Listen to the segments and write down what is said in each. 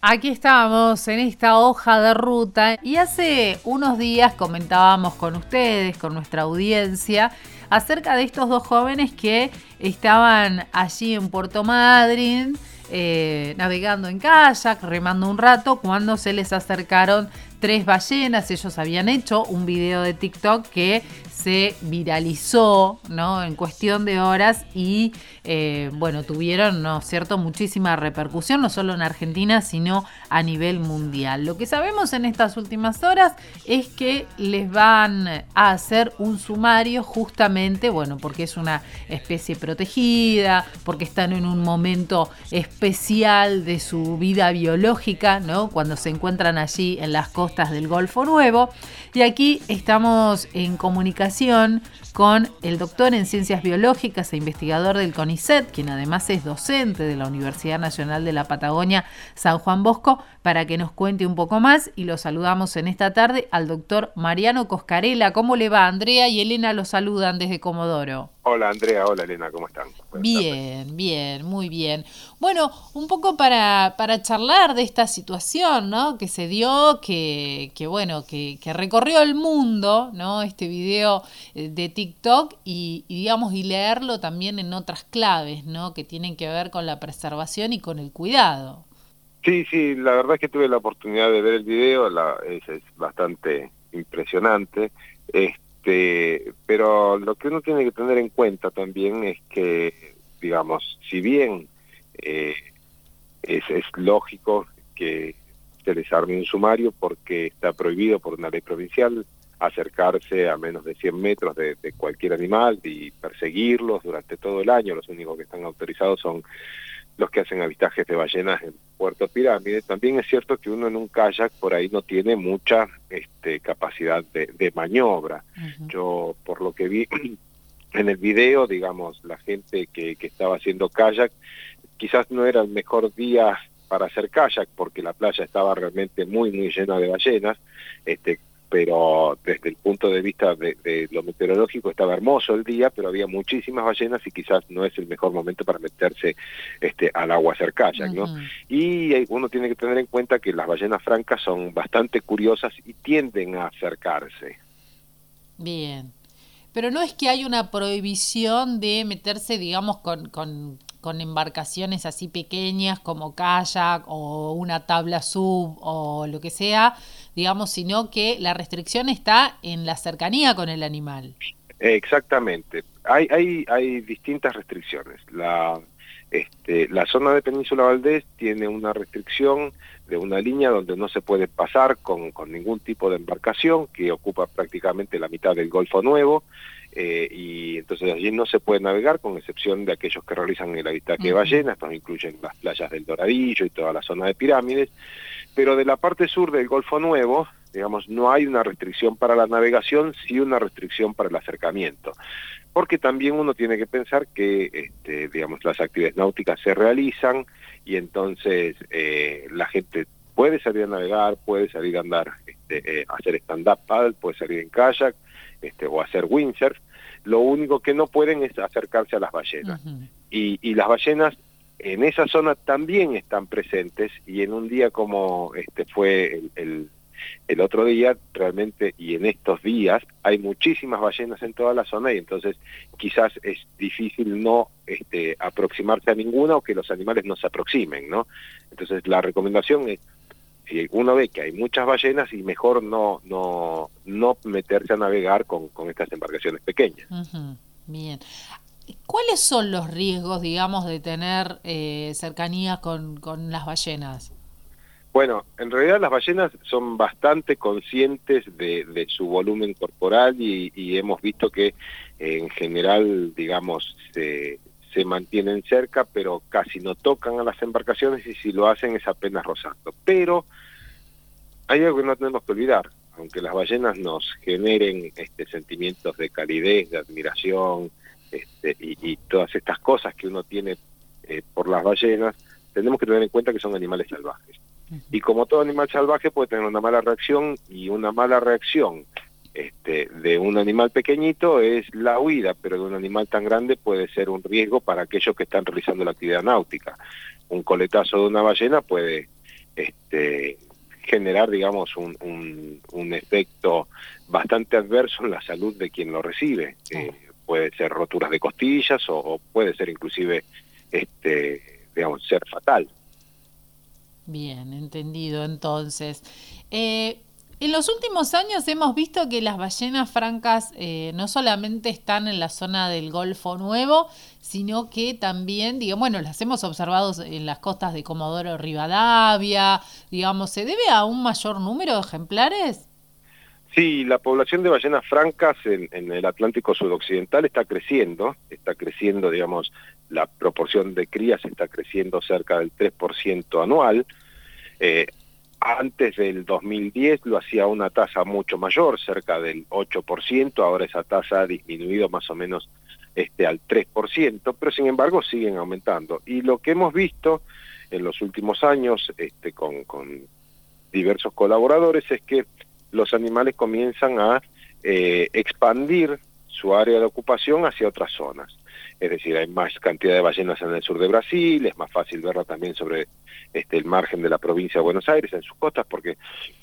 Aquí estamos en esta hoja de ruta y hace unos días comentábamos con ustedes, con nuestra audiencia, acerca de estos dos jóvenes que estaban allí en Puerto Madryn, navegando en kayak, remando un rato, cuando se les acercaron 3 ballenas. Ellos habían hecho un video de TikTok que se viralizó, ¿no?, en cuestión de horas y tuvieron, ¿no es cierto?, muchísima repercusión, no solo en Argentina, sino a nivel mundial. Lo que sabemos en estas últimas horas es que les van a hacer un sumario justamente, porque es una especie protegida, porque están en un momento especial de su vida biológica, ¿no?, cuando se encuentran allí en las costas del Golfo Nuevo. Y aquí estamos en comunicación con el doctor en Ciencias Biológicas e investigador del CONICET, quien además es docente de la Universidad Nacional de la Patagonia San Juan Bosco, para que nos cuente un poco más. Y lo saludamos en esta tarde al doctor Mariano Coscarella. ¿Cómo le va? Andrea y Elena lo saludan desde Comodoro. Hola Andrea, hola Elena, ¿cómo están? Bien, muy bien. Bueno, un poco para charlar de esta situación, ¿no?, que se dio, que recorrió el mundo, ¿no?, este video de TikTok y leerlo también en otras claves, ¿no?, que tienen que ver con la preservación y con el cuidado. Sí, la verdad es que tuve la oportunidad de ver el video, es bastante impresionante. Pero lo que uno tiene que tener en cuenta también es que, digamos, si bien es lógico que se les arme un sumario porque está prohibido por una ley provincial acercarse a menos de 100 metros de cualquier animal y perseguirlos durante todo el año, los únicos que están autorizados son los que hacen avistajes de ballenas en Puerto Pirámides. También es cierto que uno en un kayak por ahí no tiene mucha capacidad de maniobra. Uh-huh. Yo, por lo que vi en el video, digamos, la gente que estaba haciendo kayak, quizás no era el mejor día para hacer kayak, porque la playa estaba realmente muy llena de ballenas, pero desde el punto de vista de lo meteorológico estaba hermoso el día, pero había muchísimas ballenas y quizás no es el mejor momento para meterse al agua a hacer kayak, ¿no? Uh-huh. Y uno tiene que tener en cuenta que las ballenas francas son bastante curiosas y tienden a acercarse. Bien, pero no es que hay una prohibición de meterse, digamos, con embarcaciones así pequeñas como kayak o una tabla sub o lo que sea, digamos, sino que la restricción está en la cercanía con el animal. Exactamente. Hay distintas restricciones. La zona de Península Valdés tiene una restricción de una línea donde no se puede pasar con ningún tipo de embarcación, que ocupa prácticamente la mitad del Golfo Nuevo, y entonces allí no se puede navegar, con excepción de aquellos que realizan el avistaje de ballenas. Estos incluyen las playas del Doradillo y toda la zona de Pirámides, pero de la parte sur del Golfo Nuevo, digamos, no hay una restricción para la navegación, sí una restricción para el acercamiento. Porque también uno tiene que pensar que, digamos, las actividades náuticas se realizan y entonces la gente puede salir a navegar, puede salir a andar, a hacer stand-up paddle, puede salir en kayak, o hacer windsurf. Lo único que no pueden es acercarse a las ballenas. Uh-huh. Y las ballenas en esa zona también están presentes, y en un día como fue el otro día, realmente, y en estos días, hay muchísimas ballenas en toda la zona, y entonces quizás es difícil no aproximarse a ninguna, o que los animales no se aproximen, ¿no? Entonces la recomendación es, si uno ve que hay muchas ballenas, y mejor no meterse a navegar con estas embarcaciones pequeñas. Uh-huh. Bien. ¿Cuáles son los riesgos, digamos, de tener cercanía con las ballenas? Bueno, en realidad las ballenas son bastante conscientes de su volumen corporal y hemos visto que en general, digamos, se mantienen cerca, pero casi no tocan a las embarcaciones, y si lo hacen es apenas rozando. Pero hay algo que no tenemos que olvidar: aunque las ballenas nos generen sentimientos de calidez, de admiración, y todas estas cosas que uno tiene por las ballenas, tenemos que tener en cuenta que son animales salvajes. Y como todo animal salvaje puede tener una mala reacción, y una mala reacción de un animal pequeñito es la huida, pero de un animal tan grande puede ser un riesgo para aquellos que están realizando la actividad náutica. Un coletazo de una ballena puede generar, digamos, un efecto bastante adverso en la salud de quien lo recibe. Puede ser roturas de costillas o puede ser inclusive, digamos, ser fatal. Bien, entendido entonces. En los últimos años hemos visto que las ballenas francas no solamente están en la zona del Golfo Nuevo, sino que también, digamos, bueno, las hemos observado en las costas de Comodoro Rivadavia, digamos, ¿se debe a un mayor número de ejemplares? Sí, la población de ballenas francas en el Atlántico sudoccidental está creciendo, digamos, la proporción de crías está creciendo cerca del 3% anual. Antes del 2010 lo hacía a una tasa mucho mayor, cerca del 8%, ahora esa tasa ha disminuido más o menos al 3%, pero sin embargo siguen aumentando. Y lo que hemos visto en los últimos años con diversos colaboradores es que los animales comienzan a expandir su área de ocupación hacia otras zonas. Es decir, hay más cantidad de ballenas en el sur de Brasil, es más fácil verla también sobre el margen de la provincia de Buenos Aires, en sus costas, porque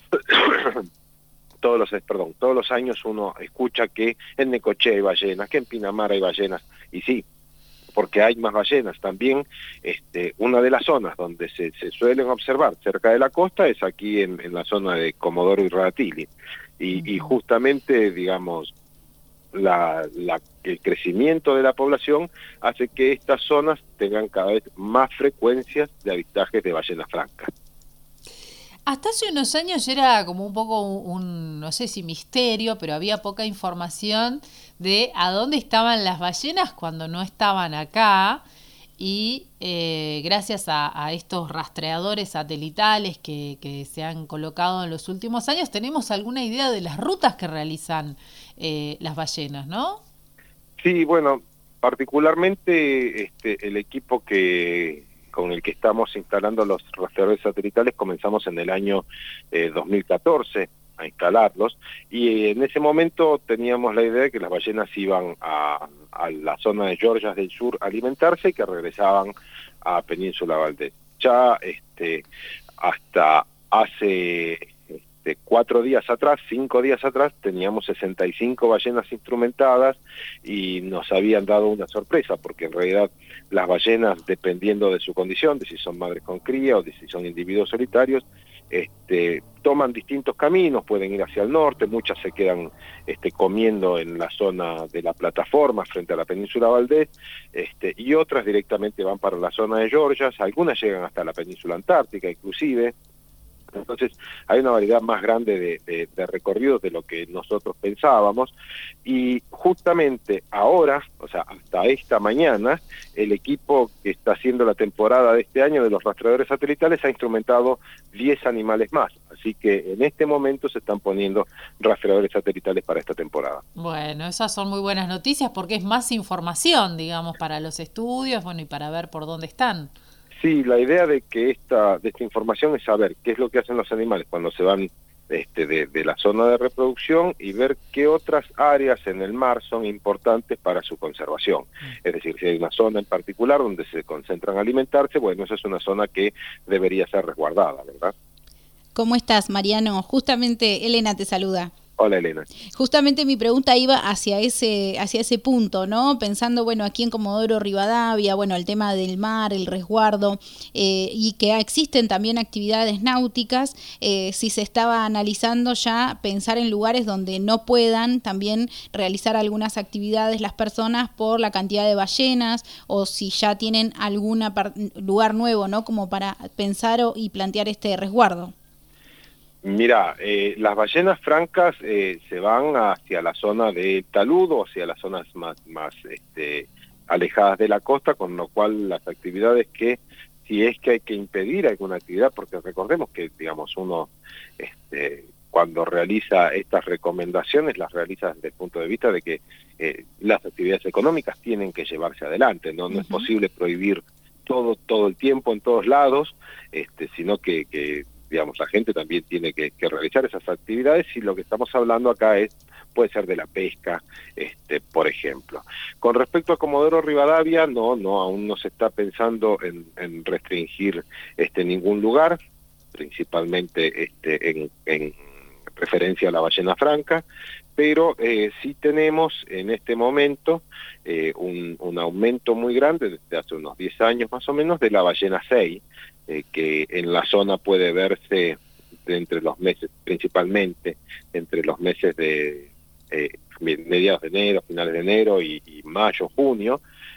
todos los años uno escucha que en Necochea hay ballenas, que en Pinamar hay ballenas, y sí, porque hay más ballenas. También una de las zonas donde se suelen observar cerca de la costa es aquí en la zona de Comodoro y Radatili, y justamente, digamos, el crecimiento de la población hace que estas zonas tengan cada vez más frecuencias de avistajes de ballenas francas. Hasta hace unos años era como un poco un, no sé si misterio, pero había poca información de a dónde estaban las ballenas cuando no estaban acá, y gracias a estos rastreadores satelitales que se han colocado en los últimos años, tenemos alguna idea de las rutas que realizan las ballenas, ¿no? Sí, bueno, particularmente el equipo con el que estamos instalando los rastreadores satelitales comenzamos en el año 2014 a instalarlos, y en ese momento teníamos la idea de que las ballenas iban a la zona de Georgias del Sur a alimentarse y que regresaban a Península Valdés. Ya hasta hace 5 días atrás, teníamos 65 ballenas instrumentadas y nos habían dado una sorpresa, porque en realidad las ballenas, dependiendo de su condición, de si son madres con cría o de si son individuos solitarios, toman distintos caminos, pueden ir hacia el norte, muchas se quedan comiendo en la zona de la plataforma frente a la península Valdés, y otras directamente van para la zona de Georgias, algunas llegan hasta la península antártica inclusive. Entonces hay una variedad más grande de recorridos de lo que nosotros pensábamos, y justamente ahora, o sea, hasta esta mañana, el equipo que está haciendo la temporada de este año de los rastreadores satelitales ha instrumentado 10 animales más, así que en este momento se están poniendo rastreadores satelitales para esta temporada. Bueno, esas son muy buenas noticias porque es más información, digamos, para los estudios, bueno, y para ver por dónde están. Sí, la idea de esta información es saber qué es lo que hacen los animales cuando se van de la zona de reproducción, y ver qué otras áreas en el mar son importantes para su conservación. Es decir, si hay una zona en particular donde se concentran a alimentarse, bueno, esa es una zona que debería ser resguardada, ¿verdad? ¿Cómo estás, Mariano? Justamente Elena te saluda. Hola, Elena. Justamente mi pregunta iba hacia ese punto, ¿no? Pensando, bueno, aquí en Comodoro Rivadavia, bueno, el tema del mar, el resguardo, y que existen también actividades náuticas, si se estaba analizando ya pensar en lugares donde no puedan también realizar algunas actividades las personas por la cantidad de ballenas, o si ya tienen algún lugar nuevo, ¿no? Como para pensar y plantear este resguardo. Mira, las ballenas francas se van hacia la zona de Taludo, hacia las zonas más alejadas de la costa, con lo cual las actividades si es que hay que impedir alguna actividad, porque recordemos que, digamos, uno cuando realiza estas recomendaciones, las realiza desde el punto de vista de que las actividades económicas tienen que llevarse adelante, ¿no? No es posible prohibir todo el tiempo en todos lados, sino que digamos, la gente también tiene que realizar esas actividades, y lo que estamos hablando acá puede ser de la pesca, por ejemplo. Con respecto a Comodoro Rivadavia, no, aún no se está pensando en restringir ningún lugar. principalmente en referencia a la ballena franca, pero sí tenemos en este momento un aumento muy grande desde hace unos 10 años más o menos de la ballena 6, que en la zona puede verse entre los meses, principalmente entre los meses de mediados de enero, finales de enero y mayo, junio,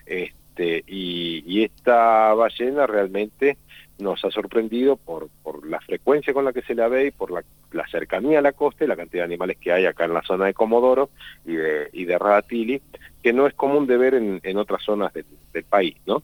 y esta ballena realmente nos ha sorprendido por la frecuencia con la que se la ve y por la cercanía a la costa y la cantidad de animales que hay acá en la zona de Comodoro y de Radatili, que no es común de ver en otras zonas del país, ¿no?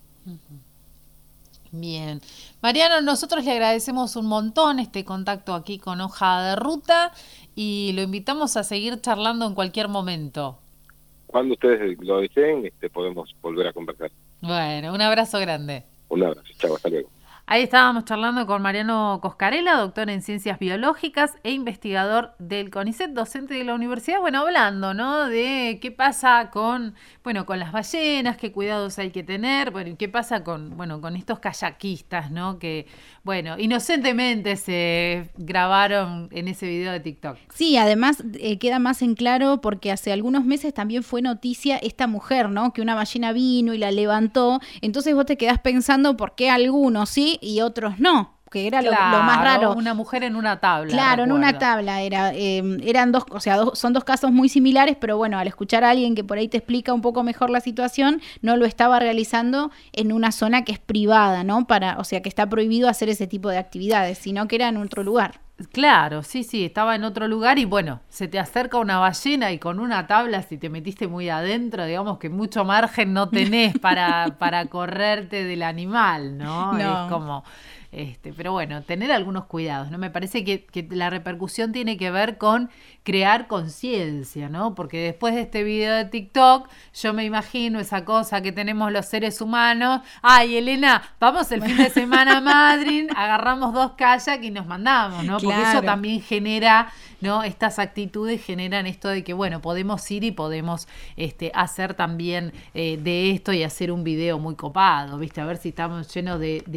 Bien. Mariano, nosotros le agradecemos un montón este contacto aquí con Hoja de Ruta y lo invitamos a seguir charlando en cualquier momento. Cuando ustedes lo deseen, podemos volver a conversar. Bueno, un abrazo grande. Un abrazo, chao, hasta luego. Ahí estábamos charlando con Mariano Coscarella, doctor en Ciencias Biológicas e investigador del CONICET, docente de la universidad, bueno, hablando, ¿no?, de qué pasa con las ballenas, qué cuidados hay que tener, y qué pasa con estos kayakistas, ¿no?, que, inocentemente se grabaron en ese video de TikTok. Sí, además queda más en claro porque hace algunos meses también fue noticia esta mujer, ¿no?, que una ballena vino y la levantó, entonces vos te quedás pensando por qué algunos sí y otros no, que era lo más raro. Una mujer en una tabla. Claro, recuerdo. En una tabla eran dos, son dos casos muy similares, pero bueno, al escuchar a alguien que por ahí te explica un poco mejor la situación, no lo estaba realizando en una zona que es privada, ¿no? Que está prohibido hacer ese tipo de actividades, sino que era en otro lugar. Claro, sí, estaba en otro lugar y se te acerca una ballena y con una tabla, si te metiste muy adentro, digamos que mucho margen no tenés para correrte del animal, ¿no? Es como, pero bueno, tener algunos cuidados, ¿no? Me parece que la repercusión tiene que ver con crear conciencia, ¿no? Porque después de este video de TikTok, yo me imagino esa cosa que tenemos los seres humanos. Ay, Elena, vamos el fin de semana a Madrid, agarramos 2 kayak y nos mandamos, ¿no? Porque eso también genera, ¿no? Estas actitudes generan esto de que, podemos ir y podemos hacer también de esto y hacer un video muy copado, ¿viste? A ver si estamos llenos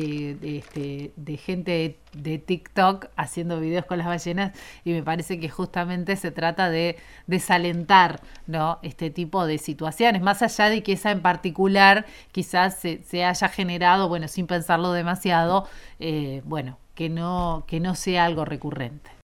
de gente de TikTok haciendo videos con las ballenas, y me parece que justamente se trata de desalentar, ¿no?, este tipo de situaciones, más allá de que esa en particular quizás se haya generado, sin pensarlo demasiado, que no sea algo recurrente.